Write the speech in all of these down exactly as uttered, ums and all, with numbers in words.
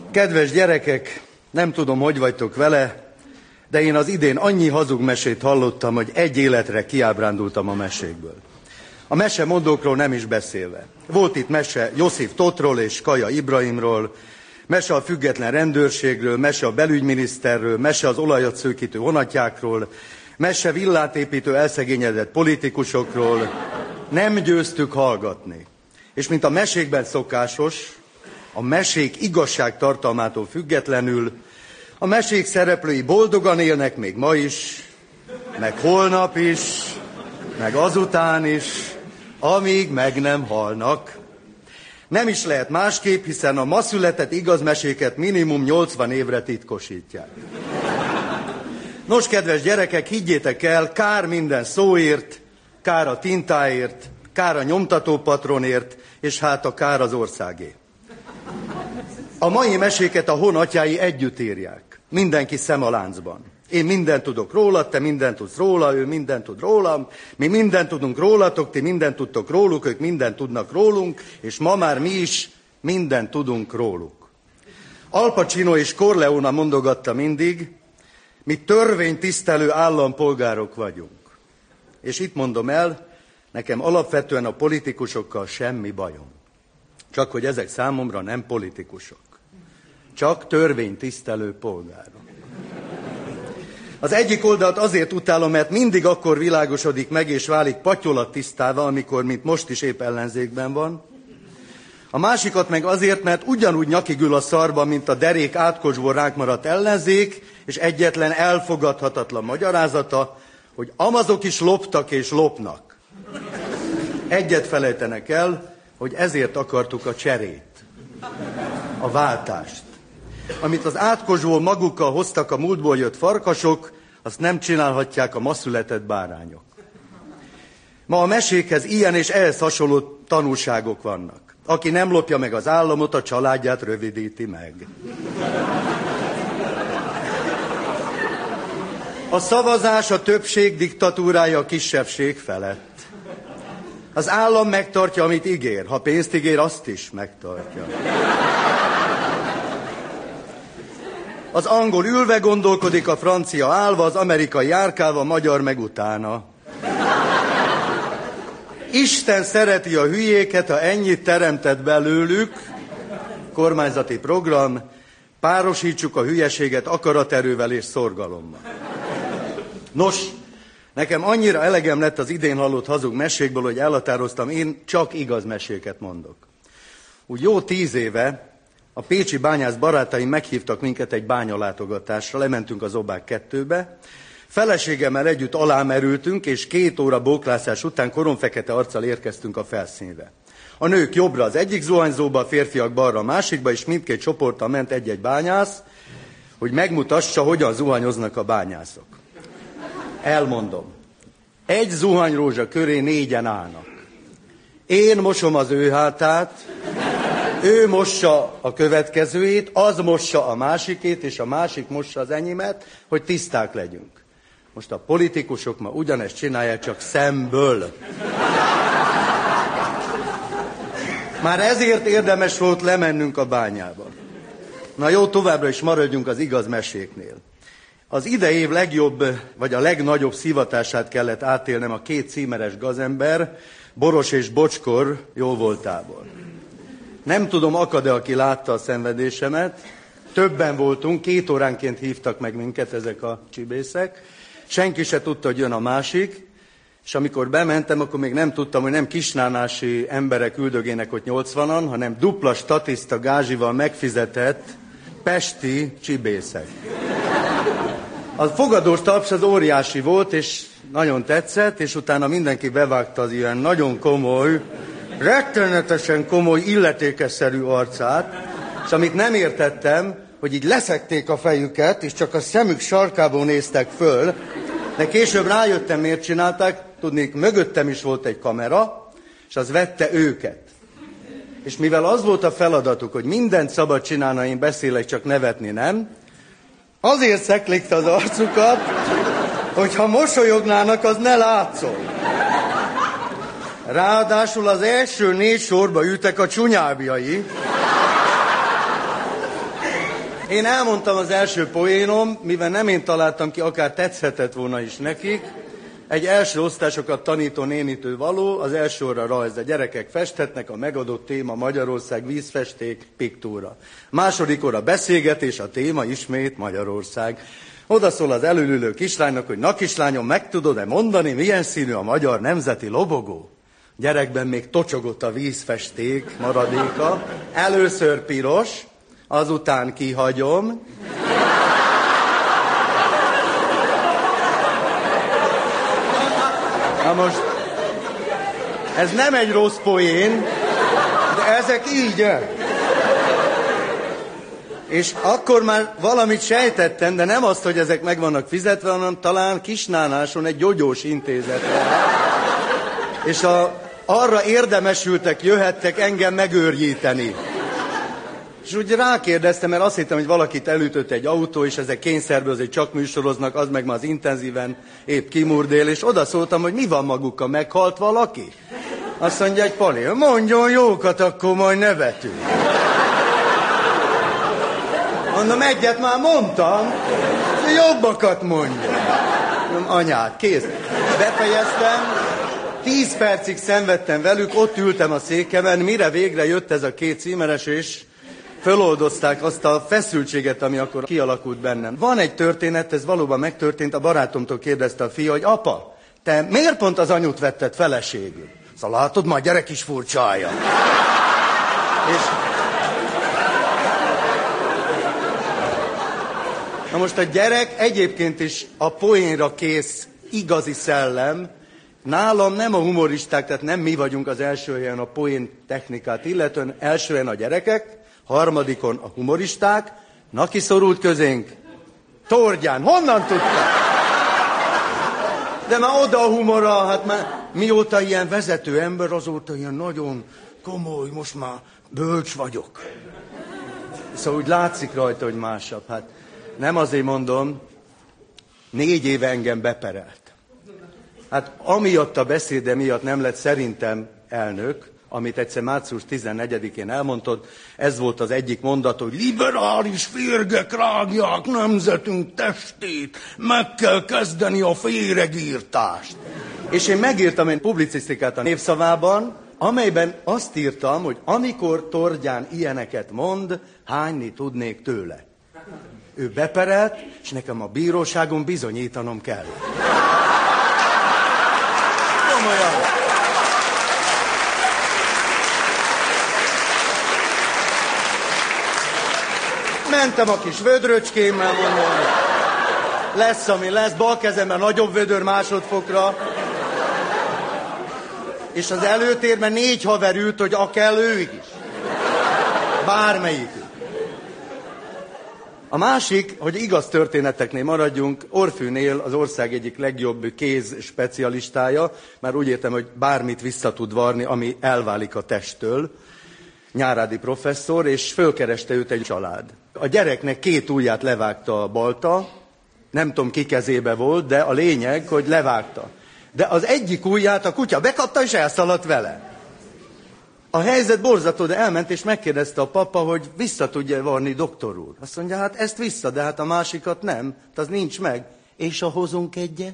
Kedves gyerekek, nem tudom, hogy vagytok vele, de én az idén annyi hazug mesét hallottam, hogy egy életre kiábrándultam a mesékből. A mesemondókról nem is beszélve. Volt itt mese Josif Totról és Kaja Ibrahimról, mese a független rendőrségről, mese a belügyminiszterről, mese az olajat szőkítő honatjákról, mese villát építő elszegényedett politikusokról. Nem győztük hallgatni. És mint a mesékben szokásos, a mesék igazságtartalmától függetlenül, a mesék szereplői boldogan élnek még ma is, meg holnap is, meg azután is, amíg meg nem halnak. Nem is lehet másképp, hiszen a ma született igaz meséket minimum nyolcvan évre titkosítják. Nos, kedves gyerekek, higgyétek el, kár minden szóért, kár a tintáért, kár a nyomtatópatronért, és hát a kár az országé. A mai meséket a honatyái együtt írják. Mindenki szem a láncban. Én mindent tudok róla, te mindent tudsz róla, ő mindent tud rólam, mi mindent tudunk rólatok, ti mindent tudtok róluk, ők mindent tudnak rólunk, és ma már mi is mindent tudunk róluk. Al Pacino és Corleone mondogatta mindig, mi törvénytisztelő állampolgárok vagyunk. És itt mondom el, nekem alapvetően a politikusokkal semmi bajom. Csak hogy ezek számomra nem politikusok. Csak törvénytisztelő polgárok. Az egyik oldalt azért utálom, mert mindig akkor világosodik meg és válik patyolattisztává, amikor, mint most is épp ellenzékben van. A másikat meg azért, mert ugyanúgy nyakig ül a szarba, mint a derék átkocsból ránk maradt ellenzék, és egyetlen elfogadhatatlan magyarázata, hogy amazok is loptak és lopnak. Egyet felejtenek el, hogy ezért akartuk a cserét, a váltást. Amit az átkocsból magukkal hoztak a múltból jött farkasok, azt nem csinálhatják a ma született bárányok. Ma a mesékhez ilyen és ehhez hasonló tanulságok vannak. Aki nem lopja meg az államot, a családját rövidíti meg. A szavazás a többség diktatúrája a kisebbség felett. Az állam megtartja, amit ígér. Ha pénzt ígér, azt is megtartja. Az angol ülve gondolkodik, a francia állva, az amerikai járkálva, a magyar meg utána. Isten szereti a hülyéket, ha ennyit teremtett belőlük. Kormányzati program, párosítsuk a hülyeséget akaraterővel és szorgalommal. Nos, nekem annyira elegem lett az idén hallott hazug mesékből, hogy elhatároztam, én csak igaz meséket mondok. Úgy jó tíz éve a pécsi bányász barátaim meghívtak minket egy bányalátogatásra, lementünk az Zobák kettőbe, feleségemmel együtt alámerültünk, és két óra bóklászás után koromfekete arccal érkeztünk a felszínre. A nők jobbra az egyik zuhanyzóba, a férfiak balra a másikba, és mindkét csoporttal ment egy-egy bányász, hogy megmutassa, hogyan zuhanyoznak a bányászok. Elmondom. Egy zuhanyrózsa köré négyen állnak. Én mosom az ő hátát, ő mossa a következőjét, az mossa a másikét, és a másik mossa az enyémet, hogy tiszták legyünk. Most a politikusok ma ugyanezt csinálják, csak szemből. Már ezért érdemes volt lemennünk a bányába. Na jó, továbbra is maradjunk az igaz meséknél. Az idei év legjobb, vagy a legnagyobb szivatását kellett átélnem a két címeres gazember, Boros és Bocskor jóvoltából. Nem tudom, akad-e, aki látta a szenvedésemet. Többen voltunk, két óránként hívtak meg minket ezek a csibészek. Senki se tudta, hogy jön a másik. És amikor bementem, akkor még nem tudtam, hogy nem kisnánási emberek üldögének ott nyolcvanan, hanem dupla statiszta gázsival megfizetett pesti csibészek. A fogadós taps az óriási volt, és nagyon tetszett, és utána mindenki bevágta az ilyen nagyon komoly, rettenetesen komoly, illetékesszerű arcát, és amit nem értettem, hogy így leszekték a fejüket, és csak a szemük sarkából néztek föl, de később rájöttem, miért csinálták, tudnék, mögöttem is volt egy kamera, és az vette őket. És mivel az volt a feladatuk, hogy mindent szabad csinálna, én beszélek, csak nevetni nem, azért szeklikte az arcukat, hogy ha mosolyognának, az ne látszol. Ráadásul az első négy sorba ültek a csunyábjai, Én elmondtam az első poénom, mivel nem én találtam ki, akár tetszhetett volna is nekik. Egy első osztásokat tanító nénitől való, az első óra rajz, a gyerekek festhetnek, a megadott téma Magyarország, vízfesték, piktúra. Második óra beszélgetés, a téma ismét Magyarország. Oda szól az elülülő kislánynak, hogy na kislányom, meg tudod-e mondani, milyen színű a magyar nemzeti lobogó? Gyerekben még tocsogott a vízfesték maradéka. Először piros, azután kihagyom. Na most, ez nem egy rossz poén, de ezek így. És akkor már valamit sejtettem, de nem azt, hogy ezek meg vannak fizetve, hanem talán Kisnánáson egy gyógyós intézetre. És a, arra érdemesültek, jöhettek engem megőrjíteni. És úgy rákérdeztem, mert azt hittem, hogy valakit elütött egy autó, és ezek kényszerből azért csak műsoroznak, az meg már az intenzíven épp kimurdél, és oda szóltam, hogy mi van magukkal, meghalt valaki? Azt mondja, egy Pali, mondjon jókat, akkor majd nevetünk. Mondom, egyet már mondtam, jobbakat mondja. Mondom, anyád, kész. Befejeztem, tíz percig szenvedtem velük, ott ültem a székemen, mire végre jött ez a két címeres, és föloldozták azt a feszültséget, ami akkor kialakult bennem. Van egy történet, ez valóban megtörtént, a barátomtól kérdezte a fia, hogy apa, te miért pont az anyut vetted feleségül? Szóval látod, már gyerek is furcsája. És... Na most a gyerek egyébként is a poénra kész, igazi szellem. Nálam nem a humoristák, tehát nem mi vagyunk az első helyen a poén technikát illetően, első helyen a gyerekek, harmadikon a humoristák. Na, ki szorult közénk? Tordján, honnan tudta? De már oda a humora, hát már mióta ilyen vezető ember, azóta ilyen nagyon komoly, most már bölcs vagyok. Szóval úgy látszik rajta, hogy másabb. Hát nem azért mondom, négy éve engem beperelt. Hát amiatt a beszéde miatt nem lett szerintem elnök, amit egyszer március tizennegyedikén elmondtad, ez volt az egyik mondat, hogy liberális férgek rágják nemzetünk testét, meg kell kezdeni a féregírtást. És én megírtam egy publicisztikát a Népszavában, amelyben azt írtam, hogy amikor Tordján ilyeneket mond, hányni tudnék tőle. Ő beperelt, és nekem a bíróságon bizonyítanom kell. Komolyan. Mentem a kis vödröcskémmel, mondom, lesz, ami lesz, bal kezemben nagyobb vödör másodfokra, és az előtérben négy haver ült, hogy a kell ők is. Bármelyikük. A másik, hogy igaz történeteknél maradjunk, Orfűnél az ország egyik legjobb kéz specialistája, már úgy értem, hogy bármit vissza tud varni, ami elválik a testtől, Nyárádi professzor, és fölkereste őt egy család. A gyereknek két ujját levágta a balta, nem tudom ki kezébe volt, de a lényeg, hogy levágta. De az egyik ujját a kutya bekapta, és elszaladt vele. A helyzet borzató, de elment, és megkérdezte a papa, hogy vissza tudja varni, doktor úr. Azt mondja, hát ezt vissza, de hát a másikat nem, az nincs meg. És a hozunk egyet?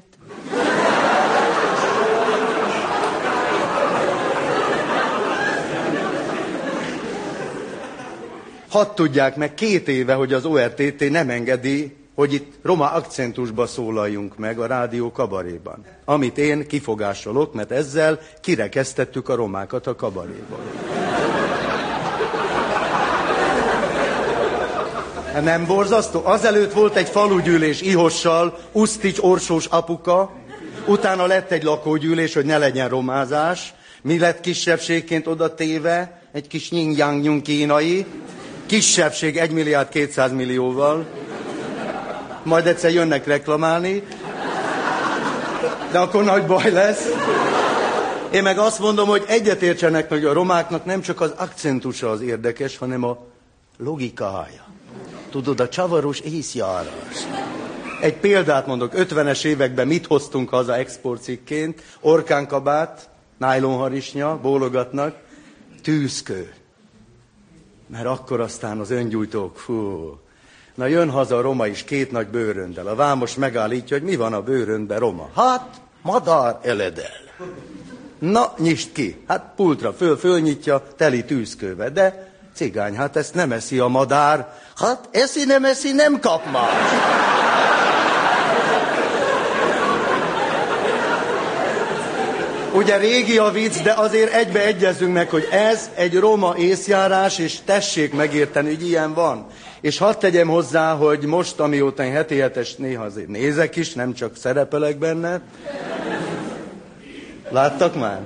Hadd tudják meg, két éve, hogy az o er té té nem engedi, hogy itt roma akcentusba szólaljunk meg a rádió kabaréban. Amit én kifogásolok, mert ezzel kirekesztettük a romákat a kabaréban. Nem borzasztó? Azelőtt volt egy falugyűlés Ihossal, Usztics Orsós apuka, utána lett egy lakógyűlés, hogy ne legyen romázás. Mi lett kisebbségként oda téve? Egy kis nying-yang kínai. Kisebbség egy milliárd kétszáz millióval. Majd egyszer jönnek reklamálni. De akkor nagy baj lesz. Én meg azt mondom, hogy egyetértsenek, hogy a romáknak nem csak az akcentusa az érdekes, hanem a logikája. Tudod, a csavaros észjárás. Egy példát mondok, ötvenes években mit hoztunk haza exportcikként? Orkánkabát, nájlonharisnya, bólogatnak, tűzkő. Mert akkor aztán az öngyújtók, fú, Na jön haza a roma is két nagy bőröndel. A vámos megállítja, hogy mi van a bőröndben, roma. Hát, madár eledel. Na, nyisd ki. Hát pultra föl, fölnyitja, teli tűzkőve. De cigány, hát ezt nem eszi a madár. Hát eszi, nem eszi, nem kap más. Ugye régi a vicc, de azért egybe egyezünk meg, hogy ez egy roma észjárás, és tessék megérteni, hogy ilyen van. És hadd tegyem hozzá, hogy most, amióta én heti hetes néha azért nézek is, nem csak szerepelek benne. Láttak már?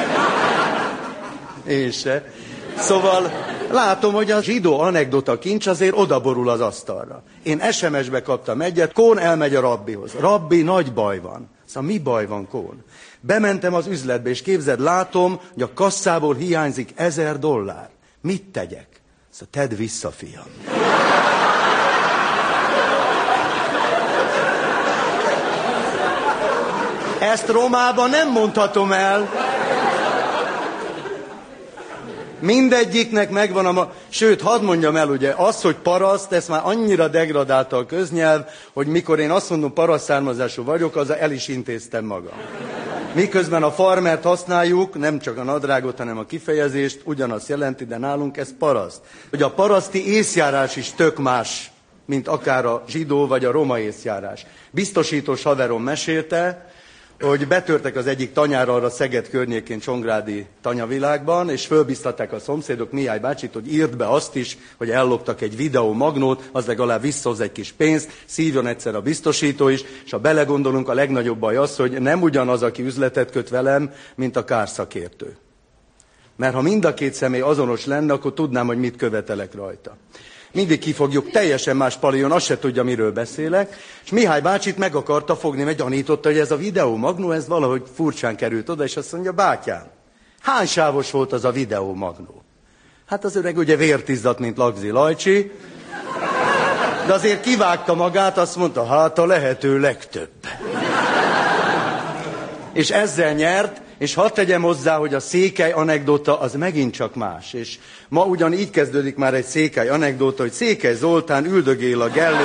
Én se. Szóval látom, hogy a zsidó anekdota kincs azért odaborul az asztalra. Én es em es-be kaptam egyet, Kón elmegy a rabbihoz. Rabbi, nagy baj van. Szóval mi baj van, Kón? Bementem az üzletbe, és képzeld, látom, hogy a kasszából hiányzik ezer dollár. Mit tegyek? Szóval tedd vissza, fiam. Ezt Romában nem mondhatom el. Mindegyiknek megvan a... Ma... Sőt, hadd mondjam el, ugye, az, hogy paraszt, ezt már annyira degradálta a köznyelv, hogy mikor én azt mondom, paraszt származású vagyok, azzal el is intéztem magam. Miközben a farmert használjuk, nem csak a nadrágot, hanem a kifejezést, ugyanazt jelenti, de nálunk ez paraszt. Hogy a paraszti észjárás is tök más, mint akár a zsidó vagy a roma észjárás. Biztosítós haverom mesélte, hogy betörtek az egyik tanyára arra Szeged környékén, Csongrádi tanyavilágban, és fölbiztatták a szomszédok Mihály bácsit, hogy írd be azt is, hogy elloptak egy videómagnót, az legalább visszahoz egy kis pénzt, szívjon egyszer a biztosító is, és ha belegondolunk, a legnagyobb baj az, hogy nem ugyanaz, aki üzletet köt velem, mint a kárszakértő. Mert ha mind a két személy azonos lenne, akkor tudnám, hogy mit követelek rajta. Mindig kifogjuk, teljesen más palion, azt se tudja, miről beszélek, és Mihály bácsit meg akarta fogni, mert gyanította, hogy ez a videó magnó, ez valahogy furcsán került oda, és azt mondja, bátyám, hány sávos volt az a videó magnó? Hát az öreg ugye vértizzadt, mint Lagzi Lajcsi, de azért kivágta magát, azt mondta, hát a lehető legtöbb. És ezzel nyert, és hadd tegyem hozzá, hogy a székely anekdota az megint csak más. És ma ugyan így kezdődik már egy székely anekdota, hogy Székely Zoltán üldögél a Gellért.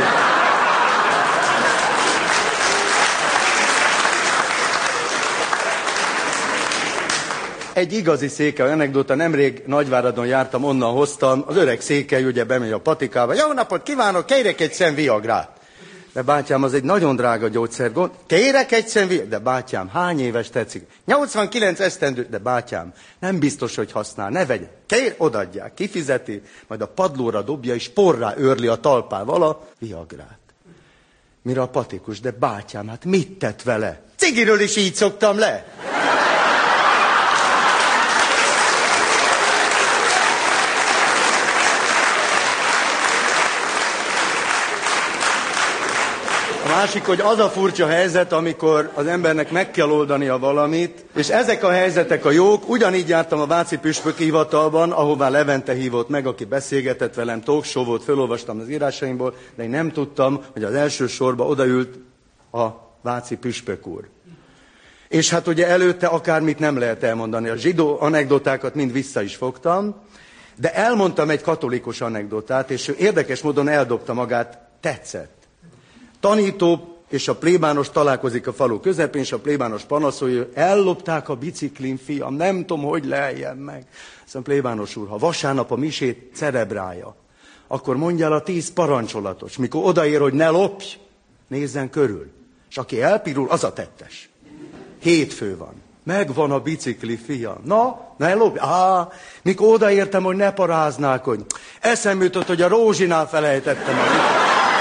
Egy igazi székely anekdota, nemrég Nagyváradon jártam, onnan hoztam, az öreg székely ugye bemegy a patikába, jó napot kívánok, kérek egy szem viagrát. De bátyám, az egy nagyon drága gyógyszer, gond. Kérek egy szem viagrát. De bátyám, hány éves tetszik? nyolcvankilenc esztendő. De bátyám, nem biztos, hogy használ, ne vegye. Kér, odadják, kifizeti, majd a padlóra dobja, és porrá őrli a talpával a viagrát. Mire a patikus, de bátyám, hát mit tett vele? Cigiről is így szoktam le. A másik, hogy az a furcsa helyzet, amikor az embernek meg kell oldania valamit, és ezek a helyzetek a jók. Ugyanígy jártam a váci püspöki hivatalban, ahová Levente hívott meg, aki beszélgetett velem, talk show volt, felolvastam az írásaimból, de én nem tudtam, hogy az első sorba odaült a váci püspök úr. És hát ugye előtte akármit nem lehet elmondani. A zsidó anekdotákat mind vissza is fogtam, de elmondtam egy katolikus anekdotát, és ő érdekes módon eldobta magát, tetszett. Tanító és a plébános találkozik a falu közepén, és a plébános panaszolja, hogy ellopták a biciklim, fiam, nem tudom, hogy leljen meg. Szóval plébános úr, ha vasárnap a misét cerebrálja, akkor mondja el a tíz parancsolatos. Mikor odaér, hogy ne lopj, nézzen körül. És aki elpirul, az a tettes. Hétfő van. Megvan a bicikli, fiam. Na, ne lopj. Á, mikor odaértem, hogy ne paráználkodj. Eszembe jutott, hogy a Rózsinál felejtettem a biciklit.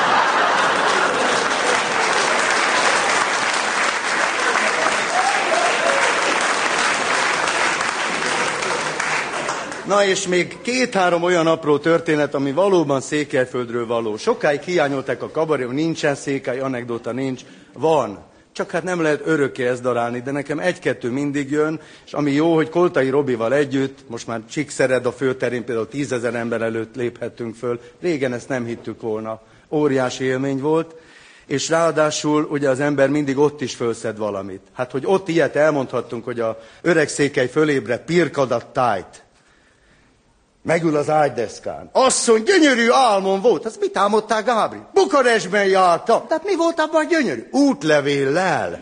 Na és még két-három olyan apró történet, ami valóban Székelyföldről való. Sokáig hiányolták a kabaré, nincsen székely anekdota, nincs. Van. Csak hát nem lehet örökké ezt darálni, de nekem egy-kettő mindig jön, és ami jó, hogy Koltai Robival együtt, most már Csíkszered a főterén például tízezer ember előtt léphettünk föl. Régen ezt nem hittük volna. Óriási élmény volt. És ráadásul ugye az ember mindig ott is fölszed valamit. Hát, hogy ott ilyet elmondhattunk, hogy a öreg székely fölébre pirkadat tájt. Megül az ágydeszkán. Asszony, gyönyörű álmom volt. Azt mit álmodtál, Gábri? Bukarestben jártam. Tehát mi volt abban gyönyörű? Útlevéllel.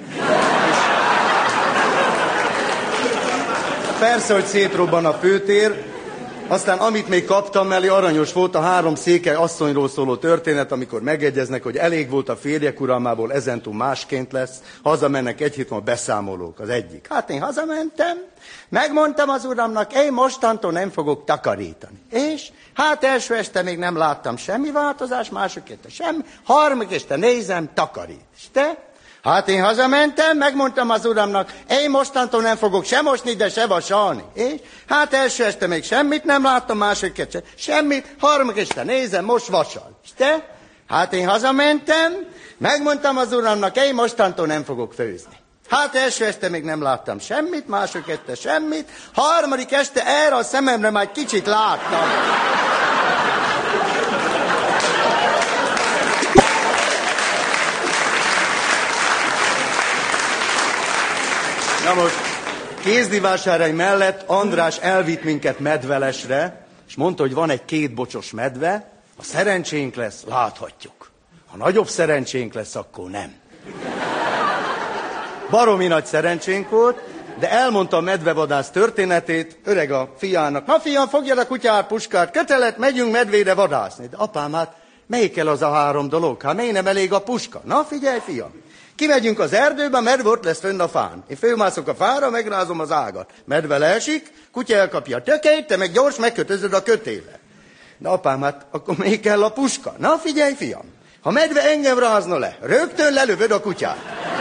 Persze, hogy szétrobban a főtér. Aztán amit még kaptam mellé, aranyos volt a három székely asszonyról szóló történet, amikor megegyeznek, hogy elég volt a férjek uralmából, ezentúl másként lesz. Hazamennek egy hét múlva beszámolók. Az egyik. Hát én hazamentem, megmondtam az uramnak, én mostantól nem fogok takarítani. És hát első este még nem láttam semmi változás, második este semmi, harmadik este nézem, takarít. És te? Hát én hazamentem, megmondtam az uramnak, én mostantól nem fogok se mosni, de se vasalni. És hát első este még semmit nem láttam, második este semmit, harmadik este nézem, most vasal. És te? Hát én hazamentem, megmondtam az uramnak, én mostantól nem fogok főzni. Hát első este még nem láttam semmit, második este semmit, harmadik este erre a szememre már kicsit láttam. Na most, Kézdivásárhely mellett András elvitt minket Medvelesre, és mondta, hogy van egy kétbocsos medve, ha szerencsénk lesz, láthatjuk. Ha nagyobb szerencsénk lesz, akkor nem. Baromi nagy szerencsénk volt, de elmondta a medvevadász történetét öreg a fiának. Na fiam, fogjad a kutyát, puskát, kötelet, megyünk medvére vadászni. De apám, hát melyikkel az a három dolog? Hát miért nem elég a puska? Na figyelj, fiam. Kimegyünk az erdőbe, medve ott lesz fönn a fán. Én fölmászok a fára, megrázom az ágat. Medve leesik, kutya elkapja a tökét, te meg gyors megkötözöd a kötéle. Na apám, hát akkor még kell a puska. Na figyelj, fiam, ha medve engem rázna le, rögtön lelövöd a kutyát.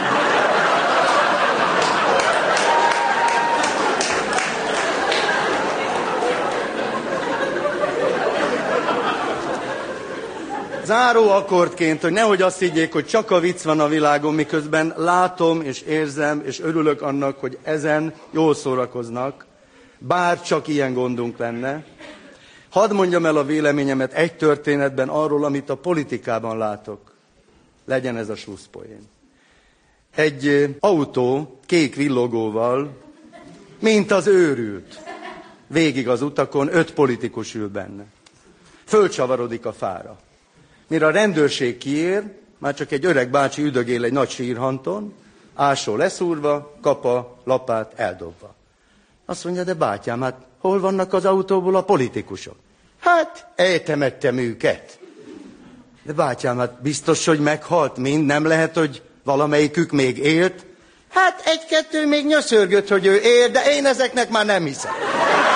Záró akkordként, hogy nehogy azt higgyék, hogy csak a vicc van a világon, miközben látom és érzem, és örülök annak, hogy ezen jól szórakoznak, bár csak ilyen gondunk lenne. Hadd mondjam el a véleményemet egy történetben arról, amit a politikában látok. Legyen ez a slusszpoén. Egy autó kék villogóval, mint az őrült. Végig az utakon öt politikus ül benne. Fölcsavarodik a fára. Mire a rendőrség kiér, már csak egy öreg bácsi üdögél egy nagy sírhanton, ásó leszúrva, kapa, lapát eldobva. Azt mondja, de bátyám, hát hol vannak az autóból a politikusok? Hát, eltemettem őket. De bátyám, hát biztos, hogy meghalt mind, nem lehet, hogy valamelyikük még élt? Hát egy-kettő még nyöszörgött, hogy ő él, de én ezeknek már nem hiszem.